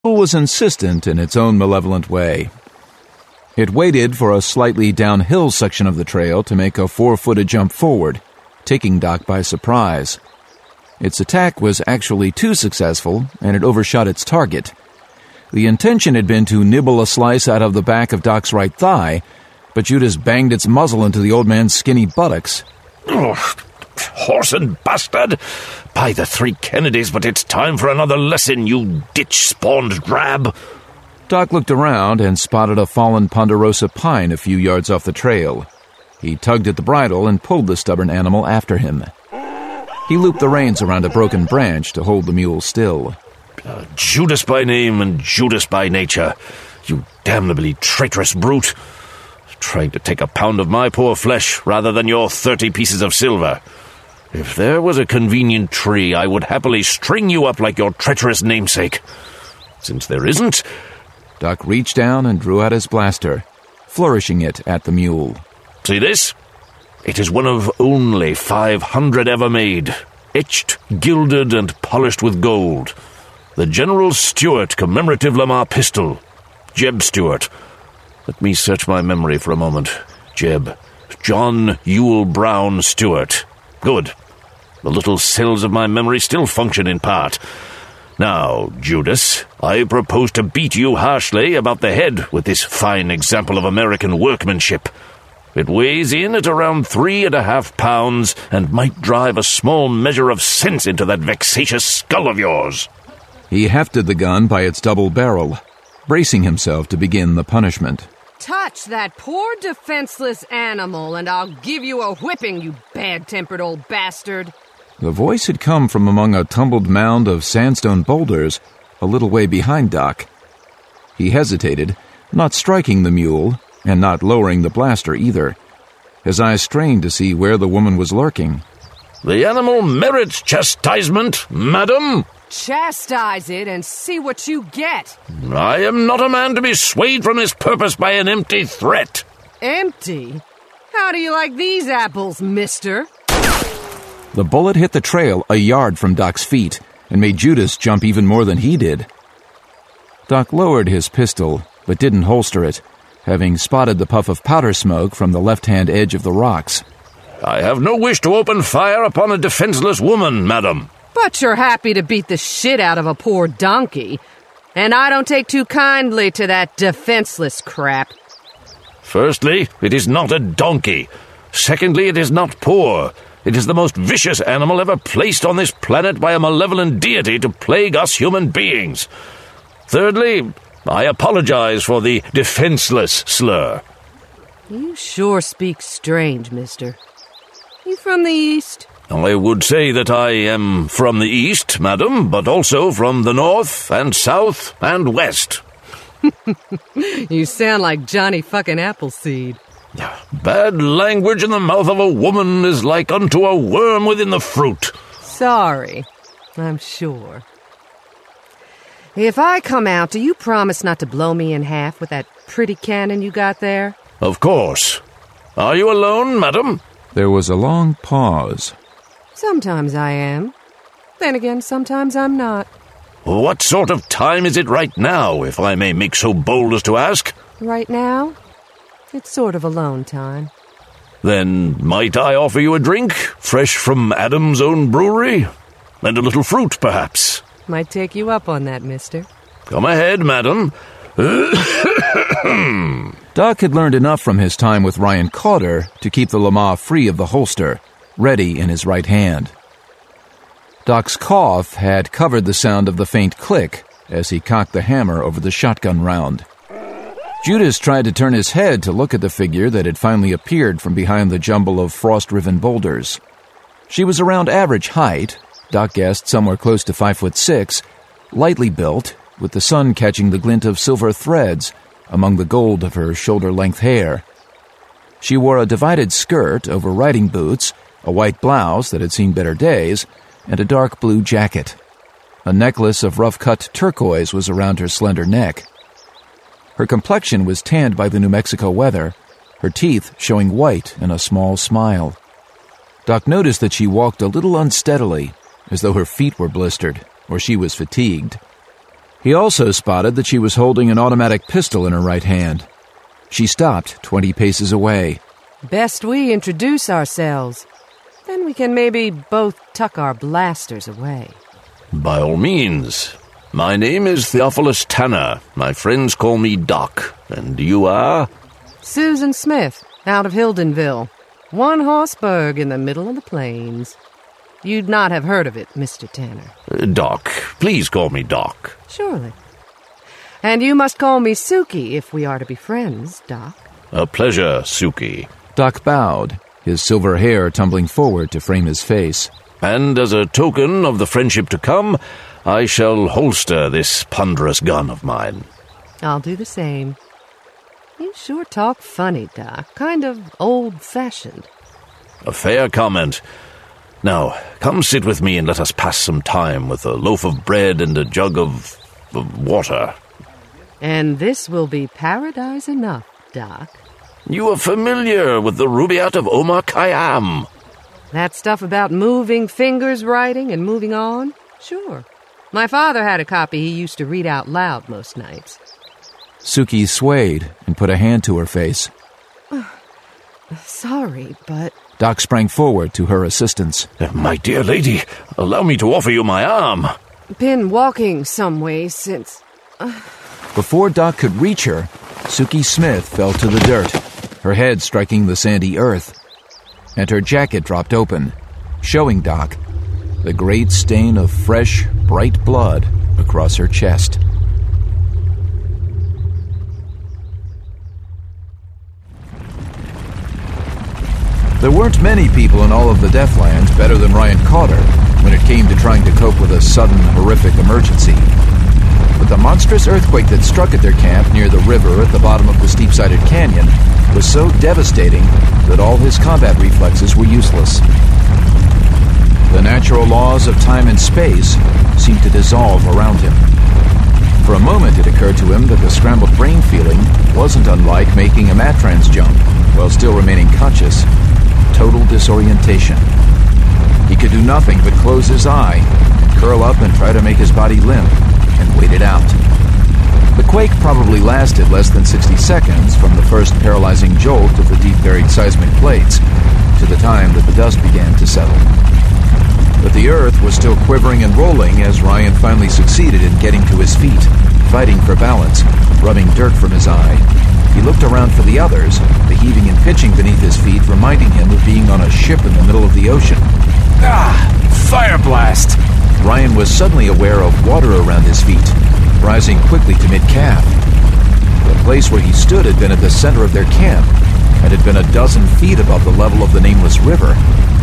mule was insistent in its own malevolent way. It waited for a slightly downhill section of the trail to make a 4-footed jump forward, taking Doc by surprise. Its attack was actually too successful, and it overshot its target. The intention had been to nibble a slice out of the back of Doc's right thigh, but Judas banged its muzzle into the old man's skinny buttocks. Oh, horse and bastard! By the 3 Kennedys, but it's time for another lesson, you ditch-spawned drab! Doc looked around and spotted a fallen ponderosa pine a few yards off the trail. He tugged at the bridle and pulled the stubborn animal after him. He looped the reins around a broken branch to hold the mule still. Judas by name and Judas by nature, you damnably traitorous brute! Trying to take a pound of my poor flesh rather than your 30 pieces of silver. If there was a convenient tree, I would happily string you up like your treacherous namesake. Since there isn't... Doc reached down and drew out his blaster, flourishing it at the mule. See this? It is one of only 500 ever made, etched, gilded, and polished with gold. The General Stewart commemorative Lamar pistol. Jeb Stewart. Let me search my memory for a moment. Jeb. John Ewell Brown Stewart. Good. The little cells of my memory still function in part. Now, Judas, I propose to beat you harshly about the head with this fine example of American workmanship. It weighs in at around 3.5 pounds and might drive a small measure of sense into that vexatious skull of yours. He hefted the gun by its double barrel, bracing himself to begin the punishment. Touch that poor defenseless animal and I'll give you a whipping, you bad-tempered old bastard. The voice had come from among a tumbled mound of sandstone boulders a little way behind Doc. He hesitated, not striking the mule, and not lowering the blaster either. His eyes strained to see where the woman was lurking. The animal merits chastisement, madam. Chastise it and see what you get. I am not a man to be swayed from his purpose by an empty threat. Empty? How do you like these apples, mister? The bullet hit the trail a yard from Doc's feet and made Judas jump even more than he did. Doc lowered his pistol, but didn't holster it, having spotted the puff of powder smoke from the left-hand edge of the rocks. I have no wish to open fire upon a defenseless woman, madam. But you're happy to beat the shit out of a poor donkey. And I don't take too kindly to that defenseless crap. Firstly, it is not a donkey. Secondly, it is not poor. It is the most vicious animal ever placed on this planet by a malevolent deity to plague us human beings. Thirdly, I apologize for the defenseless slur. You sure speak strange, mister. You from the East? I would say that I am from the East, madam, but also from the North and South and West. You sound like Johnny fucking Appleseed. Bad language in the mouth of a woman is like unto a worm within the fruit. Sorry, I'm sure. If I come out, do you promise not to blow me in half with that pretty cannon you got there? Of course. Are you alone, madam? There was a long pause. Sometimes I am. Then again, sometimes I'm not. What sort of time is it right now, if I may make so bold as to ask? Right now? It's sort of alone time. Then might I offer you a drink, fresh from Adam's own brewery? And a little fruit, perhaps? Might take you up on that, mister. Come ahead, madam. Doc had learned enough from his time with Ryan Cauder to keep the Lamar free of the holster, ready in his right hand. Doc's cough had covered the sound of the faint click as he cocked the hammer over the shotgun round. Judas tried to turn his head to look at the figure that had finally appeared from behind the jumble of frost-riven boulders. She was around average height, Doc guessed somewhere close to 5'6", lightly built, with the sun catching the glint of silver threads among the gold of her shoulder-length hair. She wore a divided skirt over riding boots, a white blouse that had seen better days, and a dark blue jacket. A necklace of rough-cut turquoise was around her slender neck. Her complexion was tanned by the New Mexico weather, her teeth showing white in a small smile. Doc noticed that she walked a little unsteadily, as though her feet were blistered or she was fatigued. He also spotted that she was holding an automatic pistol in her right hand. She stopped 20 paces away. Best we introduce ourselves. Then we can maybe both tuck our blasters away. By all means. My name is Theophilus Tanner. My friends call me Doc. And you are? Susan Smith, out of Hildenville. One horseburg in the middle of the plains. You'd not have heard of it, Mr. Tanner. Doc. Please call me Doc. Surely. And you must call me Suki if we are to be friends, Doc. A pleasure, Suki. Doc bowed, his silver hair tumbling forward to frame his face. And as a token of the friendship to come, I shall holster this ponderous gun of mine. I'll do the same. You sure talk funny, Doc. Kind of old-fashioned. A fair comment. Now, come sit with me and let us pass some time with a loaf of bread and a jug of water. And this will be paradise enough, Doc. You are familiar with the Rubaiyat of Omar Khayyam. That stuff about moving fingers writing and moving on? Sure. My father had a copy he used to read out loud most nights. Suki swayed and put a hand to her face. Sorry, but... Doc sprang forward to her assistance. My dear lady, allow me to offer you my arm. Been walking some way since... Before Doc could reach her, Suki Smith fell to the dirt, her head striking the sandy earth, and her jacket dropped open, showing Doc the great stain of fresh, bright blood across her chest. There weren't many people in all of the Deathlands better than Ryan Cotter when it came to trying to cope with a sudden, horrific emergency. But the monstrous earthquake that struck at their camp near the river at the bottom of the steep-sided canyon was so devastating that all his combat reflexes were useless. The natural laws of time and space seemed to dissolve around him. For a moment it occurred to him that the scrambled brain feeling wasn't unlike making a Matrans jump while still remaining conscious. Total disorientation. He could do nothing but close his eye, curl up and try to make his body limp, and wait it out. The quake probably lasted less than 60 seconds from the first paralyzing jolt of the deep-buried seismic plates to the time that the dust began to settle. But the earth was still quivering and rolling as Ryan finally succeeded in getting to his feet, fighting for balance, rubbing dirt from his eye. He looked around for the others, the heaving and pitching beneath his feet reminding him of being on a ship in the middle of the ocean. Fire blast! Ryan was suddenly aware of water around his feet, rising quickly to mid-calf. The place where he stood had been at the center of their camp, and had been a dozen feet above the level of the nameless river.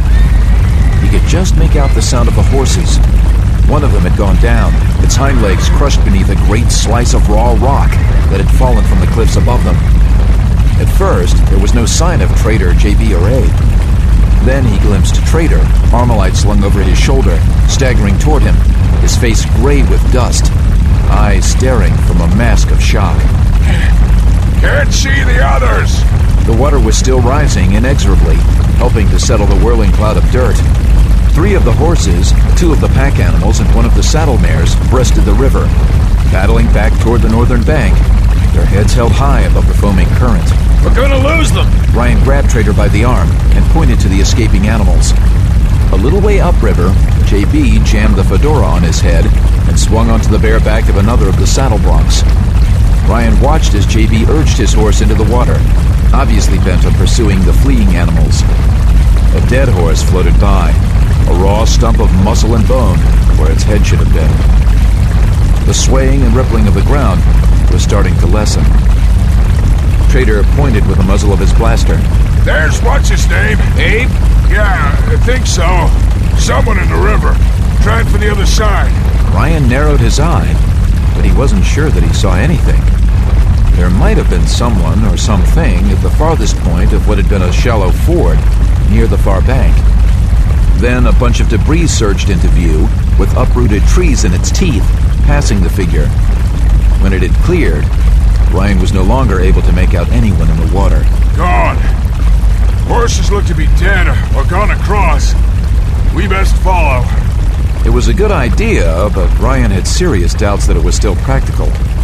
He could just make out the sound of the horses. One of them had gone down, its hind legs crushed beneath a great slice of raw rock that had fallen from the cliffs above them. At first, there was no sign of Trader, JB, or Abe. Then he glimpsed Trader, Armalite slung over his shoulder, staggering toward him, his face gray with dust, eyes staring from a mask of shock. Can't see the others! The water was still rising inexorably, helping to settle the whirling cloud of dirt. 3 of the horses, 2 of the pack animals, and 1 of the saddle mares breasted the river, paddling back toward the northern bank, their heads held high above the foaming current. We're gonna lose them! Ryan grabbed Trader by the arm and pointed to the escaping animals. A little way upriver, JB jammed the fedora on his head and swung onto the bare back of another of the saddle blocks. Ryan watched as JB urged his horse into the water, obviously bent on pursuing the fleeing animals. A dead horse floated by, a raw stump of muscle and bone where its head should have been. The swaying and rippling of the ground was starting to lessen. Trader pointed with the muzzle of his blaster. There's what's-his-name? Abe? Yeah, I think so. Someone in the river. Trying for the other side. Ryan narrowed his eye, but he wasn't sure that he saw anything. There might have been someone or something at the farthest point of what had been a shallow ford near the far bank. Then a bunch of debris surged into view, with uprooted trees in its teeth, passing the figure. When it had cleared, Ryan was no longer able to make out anyone in the water. Gone. Horses look to be dead or gone across. We best follow. It was a good idea, but Ryan had serious doubts that it was still practical.